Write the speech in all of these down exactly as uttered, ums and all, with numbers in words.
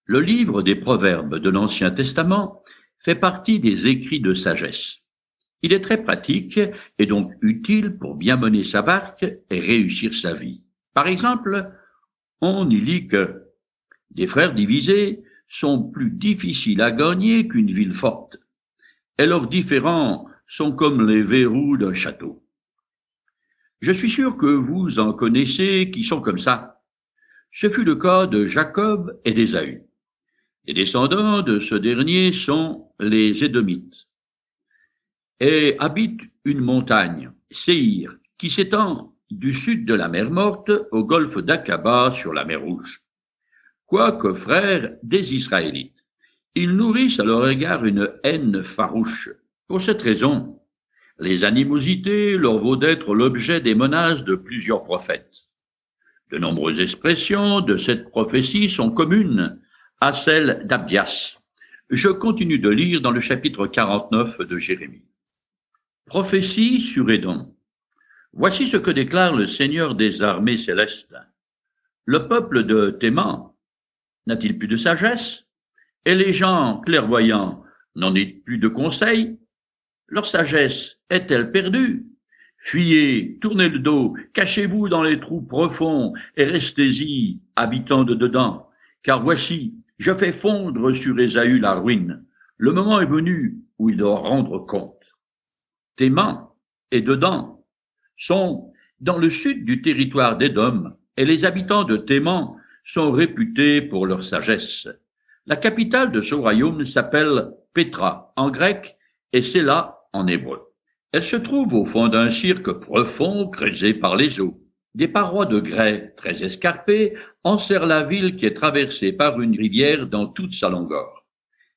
Le livre des Proverbes de l'Ancien Testament fait partie des écrits de sagesse. Il est très pratique et donc utile pour bien mener sa barque et réussir sa vie. Par exemple, on y lit que des frères divisés sont plus difficiles à gagner qu'une ville forte, et leurs différends sont comme les verrous d'un château. Je suis sûr que vous en connaissez qui sont comme ça. Ce fut le cas de Jacob et d'Ésaü. Les descendants de ce dernier sont les Édomites et habitent une montagne, Séhir, qui s'étend du sud de la mer Morte au golfe d'Aqaba sur la mer Rouge. Quoique frères des Israélites, ils nourrissent à leur égard une haine farouche. Pour cette raison, les animosités leur vaut d'être l'objet des menaces de plusieurs prophètes. De nombreuses expressions de cette prophétie sont communes à celle d'Abias. Je continue de lire dans le chapitre quarante-neuf de Jérémie. Prophétie sur Édom. Voici ce que déclare le Seigneur des armées célestes. Le peuple de Théman n'a-t-il plus de sagesse? Et les gens clairvoyants n'en ont plus de conseils? Leur sagesse est-elle perdue? Fuyez, tournez le dos, cachez-vous dans les trous profonds et restez-y, habitants de dedans. Car voici, je fais fondre sur Ésaü la ruine. Le moment est venu où il doit rendre compte. Théman et Dedan sont dans le sud du territoire d'Édom, et les habitants de Théman sont réputés pour leur sagesse. La capitale de ce royaume s'appelle Pétra en grec et Séla en hébreu. Elle se trouve au fond d'un cirque profond creusé par les eaux. Des parois de grès très escarpées enserrent la ville qui est traversée par une rivière dans toute sa longueur.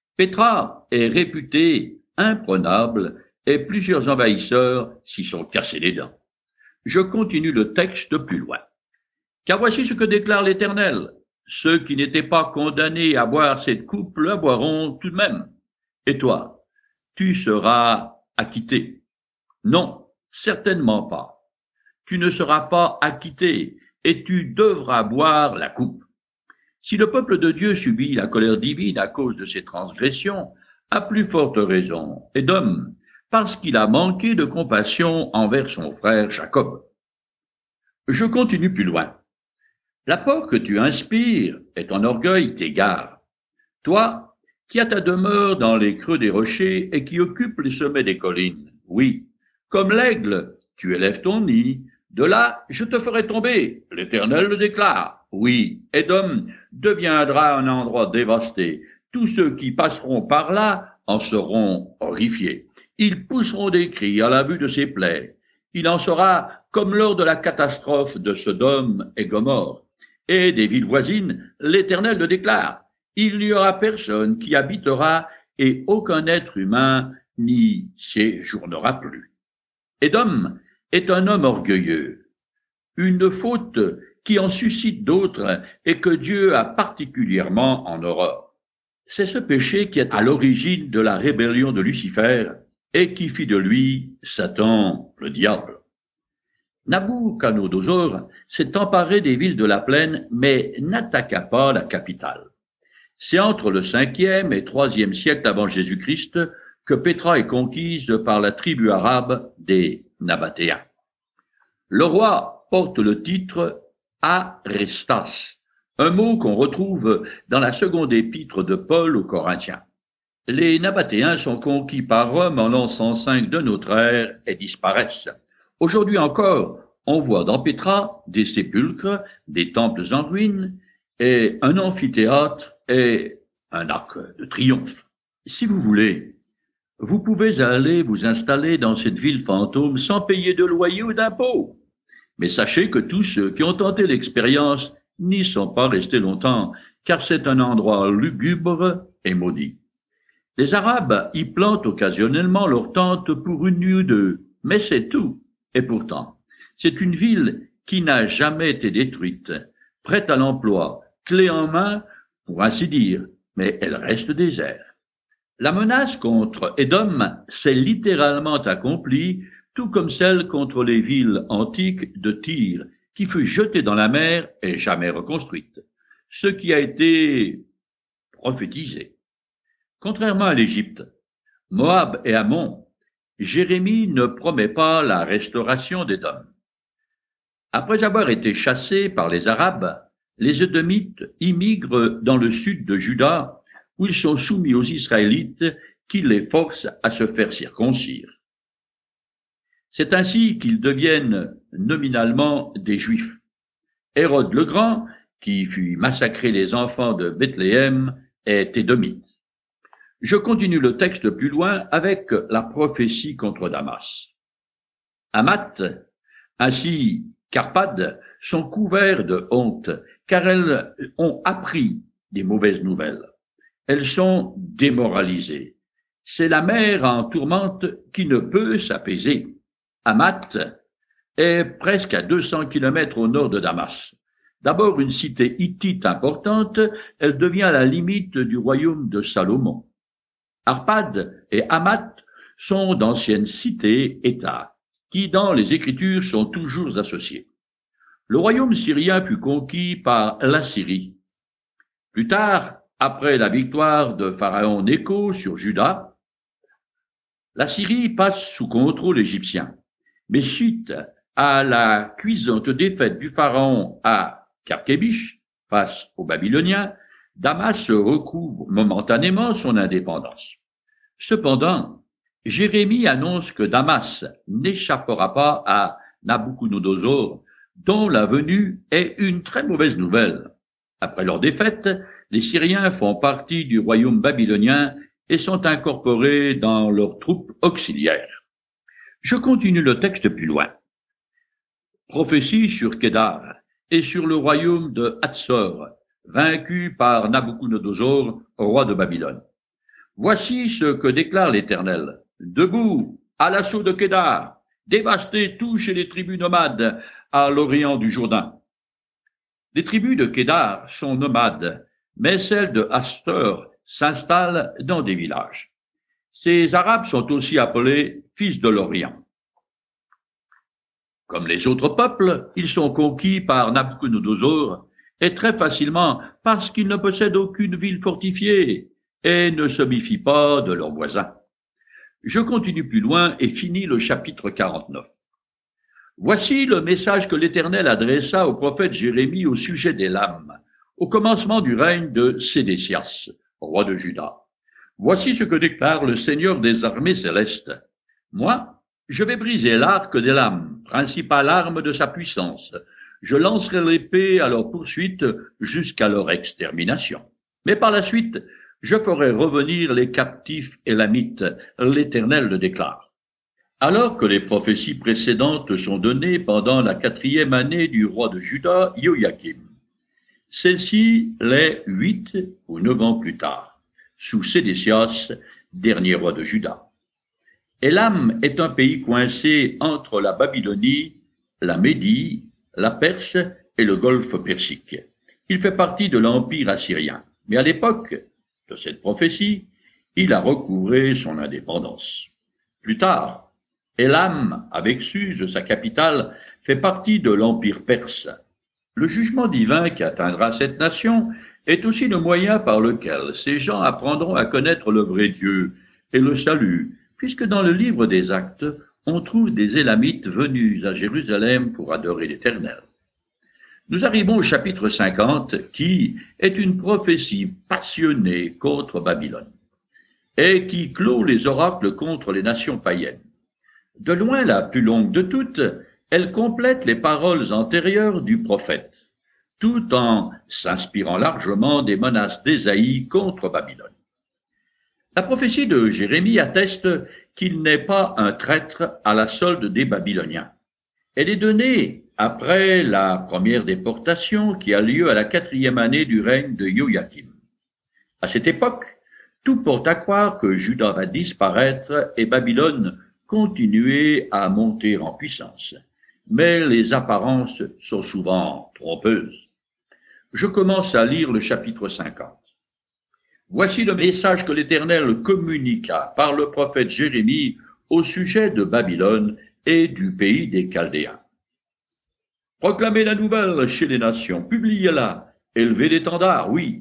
Pétra est réputée imprenable et plusieurs envahisseurs s'y sont cassés les dents. Je continue le texte plus loin. Car voici ce que déclare l'Éternel. Ceux qui n'étaient pas condamnés à boire cette coupe la boiront tout de même. Et toi, tu seras acquitté. Non, certainement pas. Tu ne seras pas acquitté et tu devras boire la coupe. Si le peuple de Dieu subit la colère divine à cause de ses transgressions, à plus forte raison, Édom, parce qu'il a manqué de compassion envers son frère Jacob. Je continue plus loin. La peur que tu inspires et ton orgueil t'égarent. Toi, qui as ta demeure dans les creux des rochers et qui occupes les sommets des collines, oui, comme l'aigle, tu élèves ton nid, de là je te ferai tomber, l'Éternel le déclare. Oui, Édom deviendra un endroit dévasté. Tous ceux qui passeront par là en seront horrifiés. Ils pousseront des cris à la vue de ses plaies. Il en sera comme lors de la catastrophe de Sodome et Gomorrhe. Et des villes voisines, l'Éternel le déclare. Il n'y aura personne qui habitera et aucun être humain n'y séjournera plus. Édom est un homme orgueilleux, une faute qui en suscite d'autres et que Dieu a particulièrement en horreur. C'est ce péché qui est à l'origine de la rébellion de Lucifer et qui fit de lui Satan, le diable. Nabuchodonosor s'est emparé des villes de la plaine, mais n'attaqua pas la capitale. C'est entre le cinquième et troisième siècle avant Jésus-Christ que Pétra est conquise par la tribu arabe des Nabatéens. Le roi porte le titre Arestas, un mot qu'on retrouve dans la seconde épître de Paul aux Corinthiens. Les Nabatéens sont conquis par Rome en l'an cent cinq de notre ère et disparaissent. Aujourd'hui encore, on voit dans Pétra des sépulcres, des temples en ruine et un amphithéâtre et un arc de triomphe. Si vous voulez, vous pouvez aller vous installer dans cette ville fantôme sans payer de loyer ou d'impôts. Mais sachez que tous ceux qui ont tenté l'expérience n'y sont pas restés longtemps, car c'est un endroit lugubre et maudit. Les Arabes y plantent occasionnellement leurs tentes pour une nuit ou deux, mais c'est tout. Et pourtant, c'est une ville qui n'a jamais été détruite, prête à l'emploi, clé en main, pour ainsi dire, mais elle reste déserte. La menace contre Édom s'est littéralement accomplie, tout comme celle contre les villes antiques de Tyr, qui fut jetée dans la mer et jamais reconstruite. Ce qui a été prophétiser. Contrairement à l'Égypte, Moab et Ammon, Jérémie ne promet pas la restauration d'Édom. Après avoir été chassés par les Arabes, les Édomites immigrent dans le sud de Juda, où ils sont soumis aux Israélites qui les forcent à se faire circoncire. C'est ainsi qu'ils deviennent nominalement des Juifs. Hérode le Grand, qui fit massacrer les enfants de Bethléem, est édomite. Je continue le texte plus loin avec la prophétie contre Damas. Hamath, ainsi qu'Arpad, sont couverts de honte, car elles ont appris des mauvaises nouvelles. Elles sont démoralisées. C'est la mer en tourmente qui ne peut s'apaiser. Hamath est presque à deux cents kilomètres au nord de Damas. D'abord une cité hittite importante, elle devient à la limite du royaume de Salomon. Arpad et Hamath sont d'anciennes cités-États, qui dans les Écritures sont toujours associées. Le royaume syrien fut conquis par l'Assyrie. Plus tard, après la victoire de Pharaon Nécho sur Juda, la Syrie passe sous contrôle égyptien. Mais suite à la cuisante défaite du pharaon à Carchemish face aux Babyloniens, Damas recouvre momentanément son indépendance. Cependant, Jérémie annonce que Damas n'échappera pas à Nabuchodonosor, dont la venue est une très mauvaise nouvelle. Après leur défaite, les Syriens font partie du royaume babylonien et sont incorporés dans leurs troupes auxiliaires. Je continue le texte plus loin. Prophétie sur Kédar et sur le royaume de Hatzor, vaincu par Nabuchodonosor, roi de Babylone. Voici ce que déclare l'Éternel. Debout, à l'assaut de Kédar, dévastez tout chez les tribus nomades à l'orient du Jourdain. Les tribus de Kédar sont nomades, mais celles de Hastor s'installent dans des villages. Ces Arabes sont aussi appelés fils de l'Orient. Comme les autres peuples, ils sont conquis par Nabuchodonosor, et très facilement parce qu'ils ne possèdent aucune ville fortifiée et ne se méfient pas de leurs voisins. Je continue plus loin et finis le chapitre quarante-neuf. Voici le message que l'Éternel adressa au prophète Jérémie au sujet d'Élam, au commencement du règne de Sédécias, roi de Juda. Voici ce que déclare le Seigneur des armées célestes. Moi, je vais briser l'arc d'Élam, principale arme de sa puissance. Je lancerai l'épée à leur poursuite jusqu'à leur extermination. Mais par la suite, je ferai revenir les captifs élamites, l'Éternel le déclare. Alors que les prophéties précédentes sont données pendant la quatrième année du roi de Juda, Joachim, celle-ci l'est huit ou neuf ans plus tard, sous Sédécias, dernier roi de Juda. Élam est un pays coincé entre la Babylonie, la Médie, la Perse et le golfe Persique. Il fait partie de l'empire assyrien, mais à l'époque de cette prophétie, il a recouvré son indépendance. Plus tard, Élam, avec Suse, sa capitale, fait partie de l'empire perse. Le jugement divin qui atteindra cette nation est aussi le moyen par lequel ces gens apprendront à connaître le vrai Dieu et le salut, puisque dans le livre des Actes, on trouve des Élamites venus à Jérusalem pour adorer l'Éternel. Nous arrivons au chapitre cinquante, qui est une prophétie passionnée contre Babylone, et qui clôt les oracles contre les nations païennes. De loin la plus longue de toutes, elle complète les paroles antérieures du prophète, tout en s'inspirant largement des menaces d'Ésaïe contre Babylone. La prophétie de Jérémie atteste qu'il n'est pas un traître à la solde des Babyloniens. Elle est donnée après la première déportation qui a lieu à la quatrième année du règne de Joachim. À cette époque, tout porte à croire que Juda va disparaître et Babylone continuer à monter en puissance. Mais les apparences sont souvent trompeuses. Je commence à lire le chapitre cinquante. Voici le message que l'Éternel communiqua par le prophète Jérémie au sujet de Babylone et du pays des Chaldéens. Proclamez la nouvelle chez les nations, publiez-la, élevez l'étendard, oui,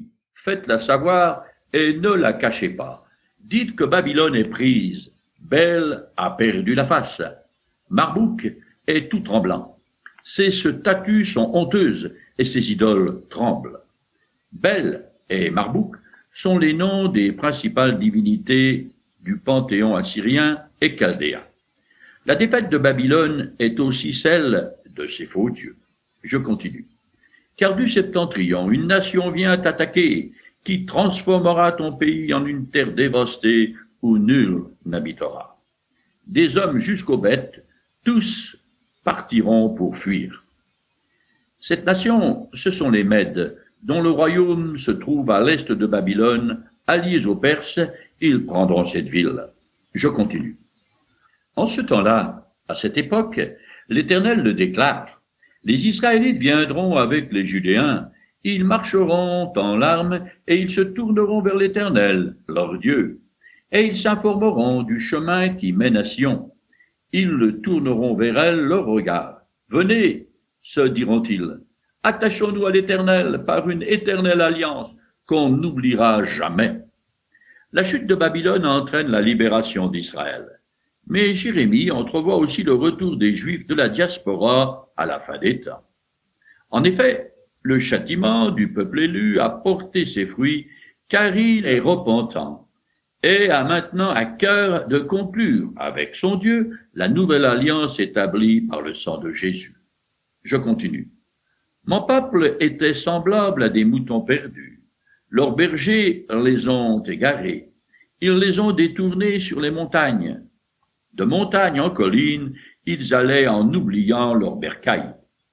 Faites-la savoir et ne la cachez pas. Dites que Babylone est prise. Bel a perdu la face. Marduk est tout tremblant. Ses statues sont honteuses et ses idoles tremblent. Bel et Marduk sont les noms des principales divinités du panthéon assyrien et chaldéen. La défaite de Babylone est aussi celle de ses faux dieux. Je continue. Car du septentrion, une nation vient t'attaquer, qui transformera ton pays en une terre dévastée où nul n'habitera. Des hommes jusqu'aux bêtes, tous partiront pour fuir. Cette nation, ce sont les Mèdes, dont le royaume se trouve à l'est de Babylone, alliés aux Perses, ils prendront cette ville. Je continue. En ce temps-là, à cette époque, l'Éternel le déclare. Les Israélites viendront avec les Judéens, ils marcheront en larmes et ils se tourneront vers l'Éternel, leur Dieu, et ils s'informeront du chemin qui mène à Sion. Ils le tourneront vers elle leur regard. Venez, se diront-ils, attachons-nous à l'Éternel par une éternelle alliance qu'on n'oubliera jamais. La chute de Babylone entraîne la libération d'Israël. Mais Jérémie entrevoit aussi le retour des Juifs de la diaspora à la fin des temps. En effet, le châtiment du peuple élu a porté ses fruits, car il est repentant, et a maintenant à cœur de conclure avec son Dieu la nouvelle alliance établie par le sang de Jésus. Je continue. Mon peuple était semblable à des moutons perdus. Leurs bergers les ont égarés. Ils les ont détournés sur les montagnes. De montagne en colline, ils allaient en oubliant leurs bercailles.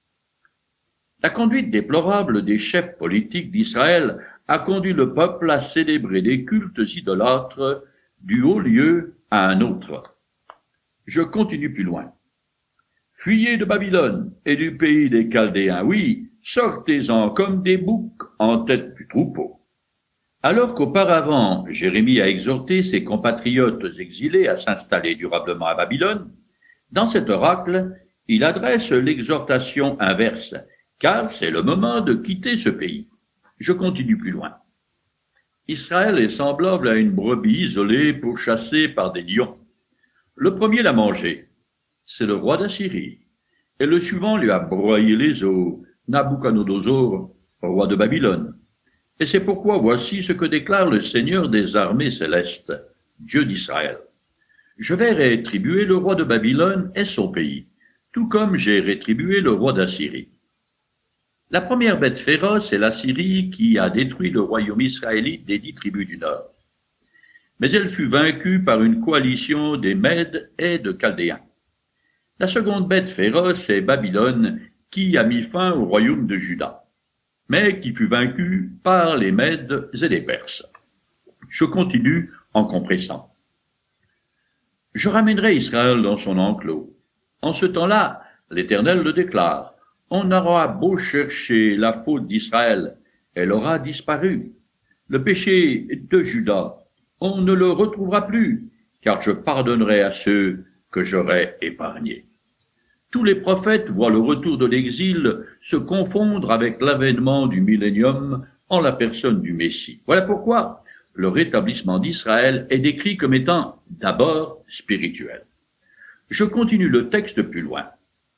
La conduite déplorable des chefs politiques d'Israël a conduit le peuple à célébrer des cultes idolâtres du haut lieu à un autre. Je continue plus loin. Fuyez de Babylone et du pays des Chaldéens, oui, sortez-en comme des boucs en tête du troupeau. Alors qu'auparavant Jérémie a exhorté ses compatriotes exilés à s'installer durablement à Babylone, dans cet oracle, il adresse l'exhortation inverse, car c'est le moment de quitter ce pays. Je continue plus loin. Israël est semblable à une brebis isolée pourchassée par des lions. Le premier l'a mangé, c'est le roi d'Assyrie, et le suivant lui a broyé les os, Nabuchodonosor, roi de Babylone. Et c'est pourquoi voici ce que déclare le Seigneur des armées célestes, Dieu d'Israël. Je vais rétribuer le roi de Babylone et son pays, tout comme j'ai rétribué le roi d'Assyrie. La première bête féroce est l'Assyrie qui a détruit le royaume israélite des dix tribus du Nord. Mais elle fut vaincue par une coalition des Mèdes et de Chaldéens. La seconde bête féroce est Babylone qui a mis fin au royaume de Juda, mais qui fut vaincue par les Mèdes et les Perses. Je continue en compressant. Je ramènerai Israël dans son enclos. En ce temps-là, l'Éternel le déclare, on aura beau chercher la faute d'Israël, elle aura disparu. Le péché de Juda, on ne le retrouvera plus, car je pardonnerai à ceux que j'aurai épargnés. Tous les prophètes voient le retour de l'exil se confondre avec l'avènement du millénium en la personne du Messie. Voilà pourquoi le rétablissement d'Israël est décrit comme étant d'abord spirituel. Je continue le texte plus loin.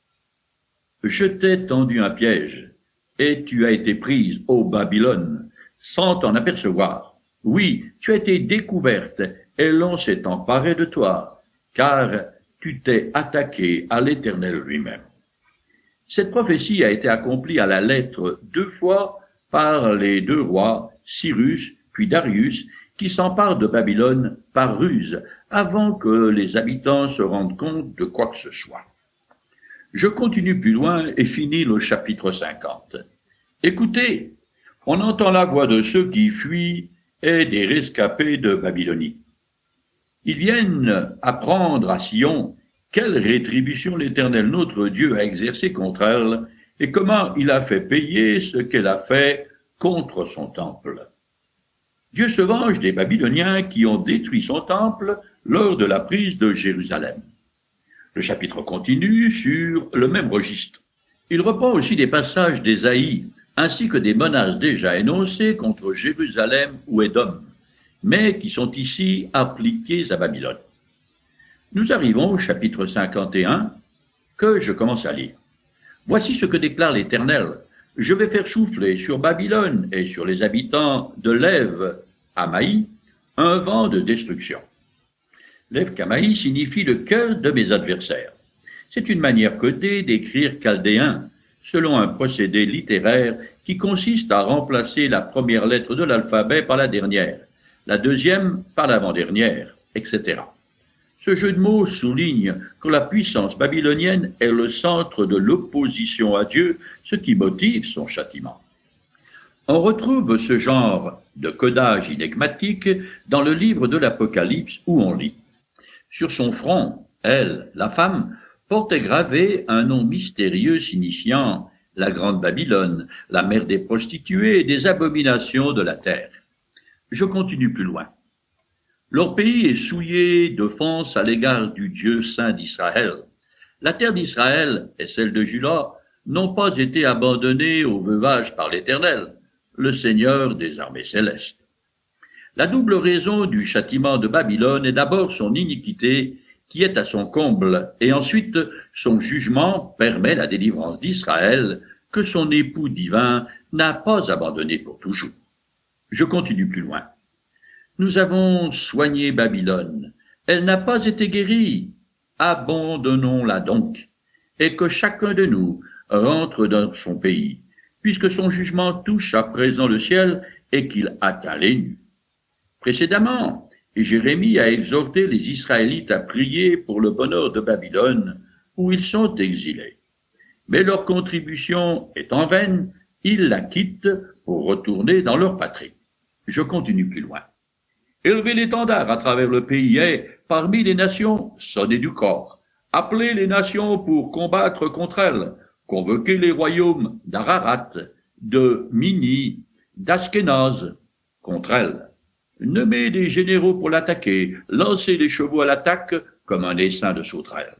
Je t'ai tendu un piège, et tu as été prise, ô Babylone, sans t'en apercevoir. Oui, tu as été découverte, et l'on s'est emparé de toi, car tu t'es attaqué à l'Éternel lui-même. Cette prophétie a été accomplie à la lettre deux fois par les deux rois, Cyrus puis Darius, qui s'emparent de Babylone par ruse, avant que les habitants se rendent compte de quoi que ce soit. Je continue plus loin et finis le chapitre cinquante. Écoutez, on entend la voix de ceux qui fuient et des rescapés de Babylonie. Ils viennent apprendre à Sion quelle rétribution l'Éternel notre Dieu a exercée contre elle et comment il a fait payer ce qu'elle a fait contre son temple. Dieu se venge des Babyloniens qui ont détruit son temple lors de la prise de Jérusalem. Le chapitre continue sur le même registre. Il reprend aussi des passages d'Ésaïe ainsi que des menaces déjà énoncées contre Jérusalem ou Édom, mais qui sont ici appliquées à Babylone. Nous arrivons au chapitre cinquante et un, que je commence à lire. Voici ce que déclare l'Éternel. Je vais faire souffler sur Babylone et sur les habitants de l'Ève Hamaï un vent de destruction. L'Ève Hamaï signifie le cœur de mes adversaires. C'est une manière codée d'écrire chaldéen, selon un procédé littéraire qui consiste à remplacer la première lettre de l'alphabet par la dernière, la deuxième par l'avant-dernière, et cetera. Ce jeu de mots souligne que la puissance babylonienne est le centre de l'opposition à Dieu, ce qui motive son châtiment. On retrouve ce genre de codage énigmatique dans le livre de l'Apocalypse où on lit. Sur son front, elle, la femme, portait gravé un nom mystérieux signifiant la grande Babylone, la mère des prostituées et des abominations de la terre. Je continue plus loin. Leur pays est souillé d'offenses à l'égard du Dieu saint d'Israël. La terre d'Israël et celle de Juda n'ont pas été abandonnées au veuvage par l'Éternel, le Seigneur des armées célestes. La double raison du châtiment de Babylone est d'abord son iniquité, qui est à son comble, et ensuite son jugement permet la délivrance d'Israël, que son époux divin n'a pas abandonné pour toujours. Je continue plus loin. Nous avons soigné Babylone. Elle n'a pas été guérie. Abandonnons-la donc, et que chacun de nous rentre dans son pays, puisque son jugement touche à présent le ciel et qu'il atteint les nues. Précédemment, Jérémie a exhorté les Israélites à prier pour le bonheur de Babylone, où ils sont exilés. Mais leur contribution étant vaine, ils la quittent pour retourner dans leur patrie. Je continue plus loin. Élevez l'étendard à travers le pays et, parmi les nations, sonnez du corps. Appelez les nations pour combattre contre elles. Convoquez les royaumes d'Ararat, de Mini, d'Askénaz contre elles. Nommez des généraux pour l'attaquer. Lancez les chevaux à l'attaque comme un essaim de sauterelles.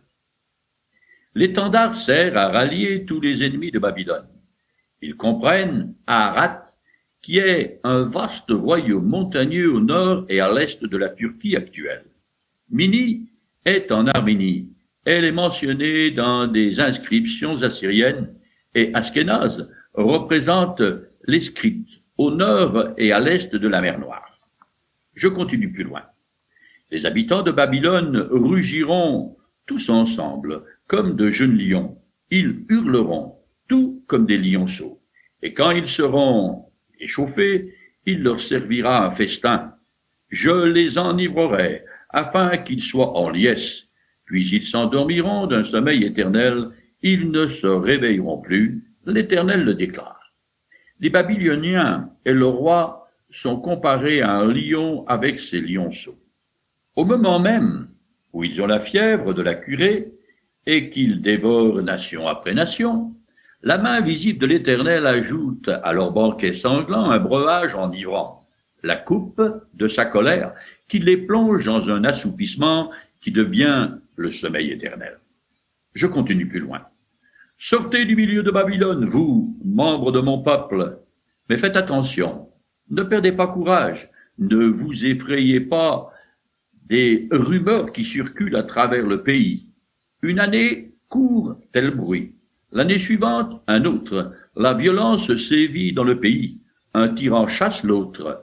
L'étendard sert à rallier tous les ennemis de Babylone. Ils comprennent Ararat, qui est un vaste royaume montagneux au nord et à l'est de la Turquie actuelle. Mini est en Arménie. Elle est mentionnée dans des inscriptions assyriennes et Askénaz représente les Scrites au nord et à l'est de la mer Noire. Je continue plus loin. Les habitants de Babylone rugiront tous ensemble comme de jeunes lions. Ils hurleront, tout comme des lionceaux. Et quand ils seront échauffés, il leur servira un festin. Je les enivrerai, afin qu'ils soient en liesse. Puis ils s'endormiront d'un sommeil éternel, ils ne se réveilleront plus, l'Éternel le déclare. Les Babyloniens et le roi sont comparés à un lion avec ses lionceaux. Au moment même où ils ont la fièvre de la curée, et qu'ils dévorent nation après nation, la main visible de l'Éternel ajoute à leur banquet sanglant un breuvage enivrant, la coupe de sa colère, qui les plonge dans un assoupissement qui devient le sommeil éternel. Je continue plus loin. Sortez du milieu de Babylone, vous, membres de mon peuple, mais faites attention, ne perdez pas courage, ne vous effrayez pas des rumeurs qui circulent à travers le pays. Une année court tel bruit. L'année suivante, un autre. La violence sévit dans le pays. Un tyran chasse l'autre.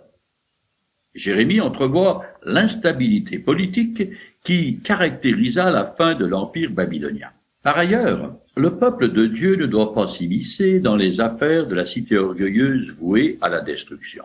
Jérémie entrevoit l'instabilité politique qui caractérisa la fin de l'empire babylonien. Par ailleurs, le peuple de Dieu ne doit pas s'immiscer dans les affaires de la cité orgueilleuse vouée à la destruction.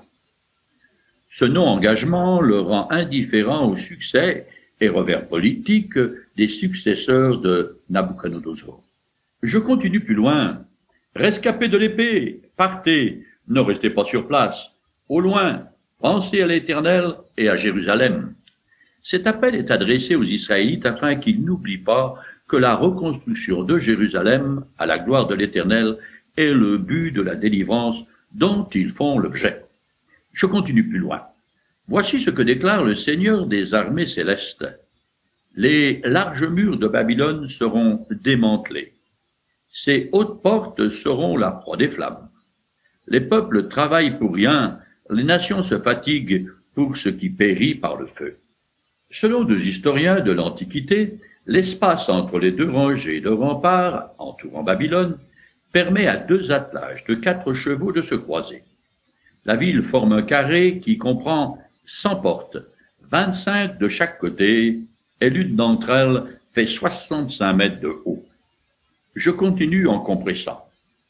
Ce non-engagement le rend indifférent au succès et revers politique des successeurs de Nabuchodonosor. Je continue plus loin. Rescapés de l'épée, partez, ne restez pas sur place. Au loin, pensez à l'Éternel et à Jérusalem. Cet appel est adressé aux Israélites afin qu'ils n'oublient pas que la reconstruction de Jérusalem à la gloire de l'Éternel est le but de la délivrance dont ils font l'objet. Je continue plus loin. Voici ce que déclare le Seigneur des armées célestes. Les larges murs de Babylone seront démantelés. Ses hautes portes seront la proie des flammes. Les peuples travaillent pour rien, les nations se fatiguent pour ce qui périt par le feu. Selon deux historiens de l'Antiquité, l'espace entre les deux rangées de remparts entourant Babylone permet à deux attelages de quatre chevaux de se croiser. La ville forme un carré qui comprend cent portes, vingt-cinq de chaque côté, et l'une d'entre elles fait soixante-cinq mètres de haut. Je continue en compressant.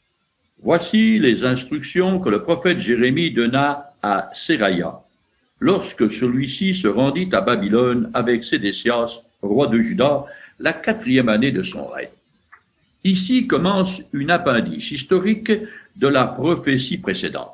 Voici les instructions que le prophète Jérémie donna à Séraïa, lorsque celui-ci se rendit à Babylone avec Sédécias, roi de Juda, la quatrième année de son règne. Ici commence une appendice historique de la prophétie précédente.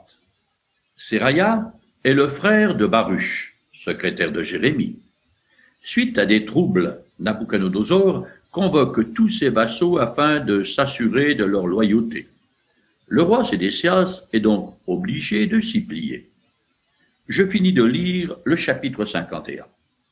Séraïa est le frère de Baruch, secrétaire de Jérémie. Suite à des troubles, Nabuchodonosor convoque tous ses vassaux afin de s'assurer de leur loyauté. Le roi Sédécias est donc obligé de s'y plier. Je finis de lire le chapitre cinquante et un.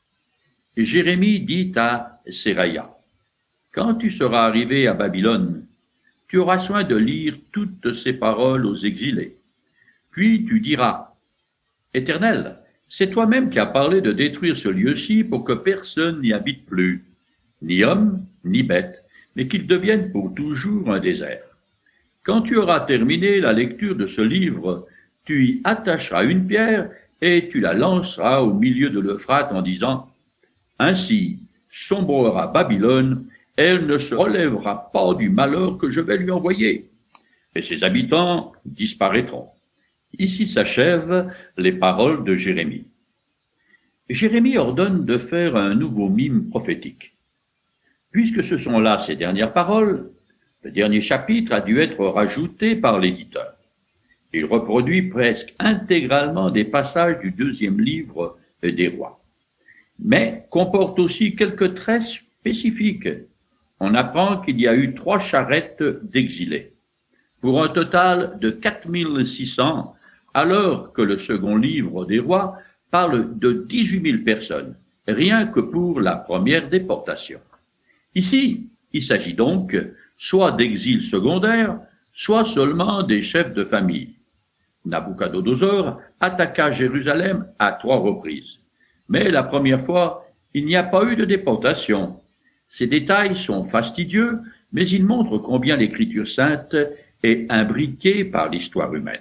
Jérémie dit à Séraïa, « Quand tu seras arrivé à Babylone, tu auras soin de lire toutes ces paroles aux exilés. Puis tu diras, « Éternel, c'est toi-même qui as parlé de détruire ce lieu-ci pour que personne n'y habite plus, ni homme, ni bête, mais qu'il devienne pour toujours un désert. Quand tu auras terminé la lecture de ce livre, tu y attacheras une pierre et tu la lanceras au milieu de l'Euphrate en disant, « Ainsi sombrera Babylone, elle ne se relèvera pas du malheur que je vais lui envoyer, et ses habitants disparaîtront. » Ici s'achèvent les paroles de Jérémie. Jérémie ordonne de faire un nouveau mime prophétique. Puisque ce sont là ses dernières paroles, le dernier chapitre a dû être rajouté par l'éditeur. Il reproduit presque intégralement des passages du deuxième livre des rois, mais comporte aussi quelques traits spécifiques. On apprend qu'il y a eu trois charrettes d'exilés, pour un total de quatre mille six cents, alors que le second livre des rois parle de dix-huit mille personnes, rien que pour la première déportation. Ici, il s'agit donc soit d'exil secondaire, soit seulement des chefs de famille. Nabuchodonosor attaqua Jérusalem à trois reprises, mais la première fois, il n'y a pas eu de déportation. Ces détails sont fastidieux, mais ils montrent combien l'Écriture sainte est imbriquée par l'histoire humaine.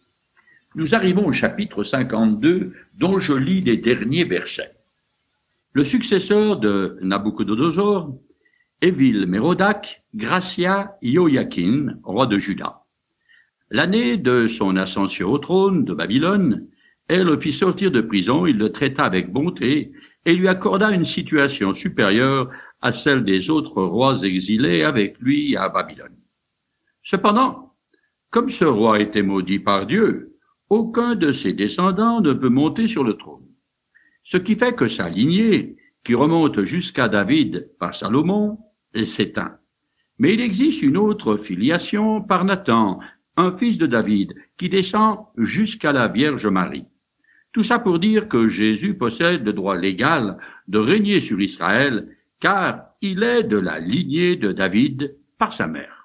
Nous arrivons au chapitre cinquante-deux, dont je lis les derniers versets. Le successeur de Nabuchodonosor, Évil-Mérodach, Gracia Joachim, roi de Juda. L'année de son ascension au trône de Babylone, elle le fit sortir de prison, il le traita avec bonté et lui accorda une situation supérieure à celle des autres rois exilés avec lui à Babylone. Cependant, comme ce roi était maudit par Dieu, aucun de ses descendants ne peut monter sur le trône. Ce qui fait que sa lignée, qui remonte jusqu'à David par Salomon, s'éteint. Mais il existe une autre filiation par Nathan, un fils de David, qui descend jusqu'à la Vierge Marie. Tout ça pour dire que Jésus possède le droit légal de régner sur Israël, car il est de la lignée de David par sa mère.